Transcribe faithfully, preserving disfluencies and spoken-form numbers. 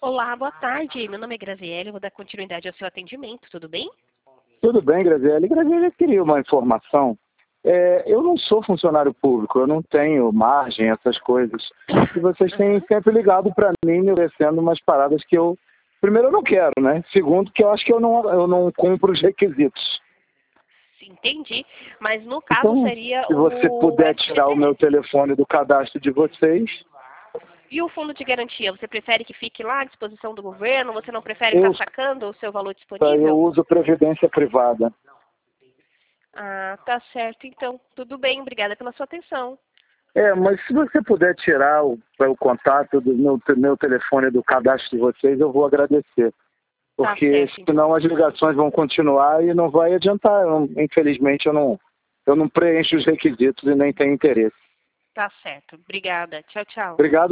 Olá, boa tarde. Meu nome é Graziele, eu vou dar continuidade ao seu atendimento, tudo bem? Tudo bem, Graziele. Graziele, eu queria uma informação. É, eu não sou funcionário público, eu não tenho margem, essas coisas. E vocês têm sempre ligado para mim, me oferecendo umas paradas que eu... Primeiro, eu não quero, né? Segundo, que eu acho que eu não, eu não cumpro os requisitos. Entendi, mas no caso Então, seria se você o puder F G tirar o T. meu telefone do cadastro de vocês... E o fundo de garantia, você prefere que fique lá à disposição do governo? Você não prefere Eu, estar sacando o seu valor eu disponível? uso previdência privada. Ah, tá certo. Então, tudo bem. Obrigada pela sua atenção. É, mas se você puder tirar o, o contato do meu, meu telefone do cadastro de vocês, eu vou agradecer. Tá Porque certo, então. senão as ligações vão continuar e não vai adiantar. Eu não- infelizmente, eu não, eu não preencho os requisitos e nem tenho interesse. Tá certo. Obrigada. Tchau, tchau. Obrigado.